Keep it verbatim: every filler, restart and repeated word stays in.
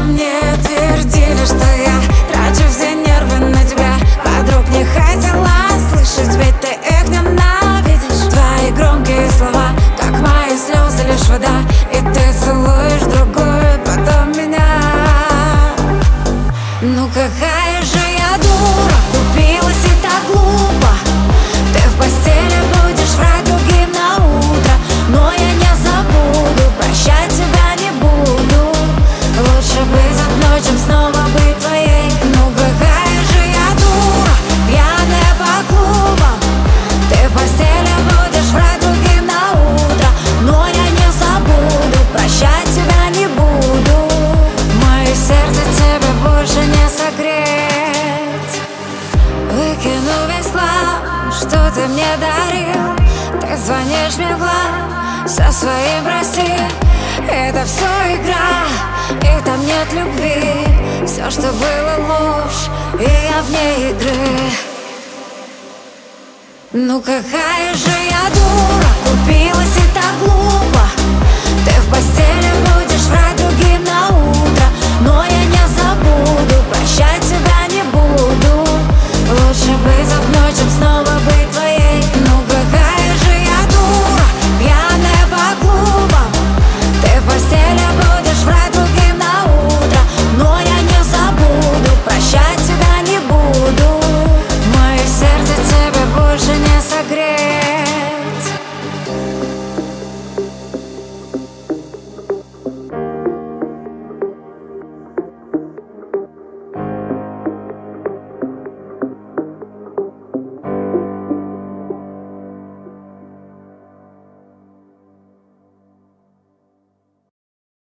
мне твердили, что я трачу все нервы на тебя. Подруг не хотела слышать, ведь ты их ненавидишь. Твои громкие слова, как мои слезы, лишь вода. И ты целуешь другую, потом меня. Ну какая же я дура, купилась и так глупо. Ты в постели будешь врать другим на утро, но я не забуду, прощать тебя не буду. Лучше быть одной, чем снова быть твоей. Ну какая же я дура, пьяная по клубам. Ты в постели будешь врать другим на утро, но я не забуду, прощать тебя не буду. Мое сердце тебе больше не согреть. Выкину весь хлам, что ты мне дарил. Ты звонишь мне в глаз со своим прости. Это все игра, и там нет любви. Все, что было ложь, и я вне игры. Ну какая же я дура, купилась и так глупо. Ты в постели